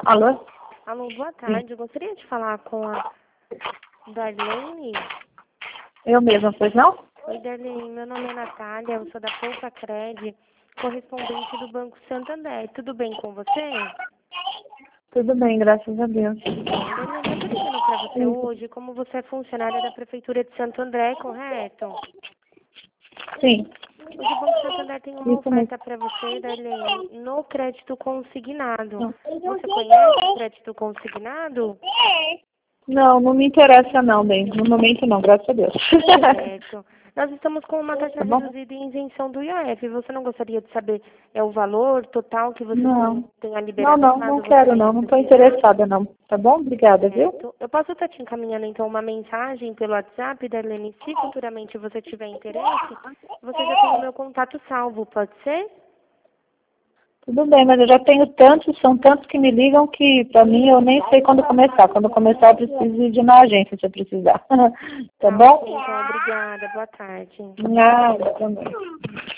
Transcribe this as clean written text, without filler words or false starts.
Alô? Alô, boa tarde. Eu gostaria de falar com a Darlene. Eu mesma, pois não? Oi, Darlene. Meu nome é Natália. Eu sou da Poupa Cred, correspondente do Banco Santander. Tudo bem com você? Tudo bem, graças a Deus. Darlene, eu tô ligando para você hoje como você é funcionária da Prefeitura de Santo André, correto? Sim, Hoje o Banco Santander tem uma isso mesmo. oferta para você, Darlene, no crédito consignado. Você conhece o crédito consignado? Não, não me interessa não, bem. No momento não, graças a Deus. Certo. Nós estamos com uma taxa Tá bom? reduzida em isenção do IOF. Você não gostaria de saber o valor total que você Não. tenha Não, liberado não, caso não você quero venha não. Não estou precisar? interessada não. Tá bom? Obrigada, viu? Certo. Eu posso estar te encaminhando então uma mensagem pelo WhatsApp, Darlene, se futuramente você tiver interesse, você já tem o meu contato salvo, pode ser? Tudo bem, mas eu já tenho tantos, são tantos que me ligam que pra mim eu nem sei quando começar. Quando começar eu preciso ir de uma agência se eu precisar. Tá bom? Ok, então, obrigada. Boa tarde. Nada também.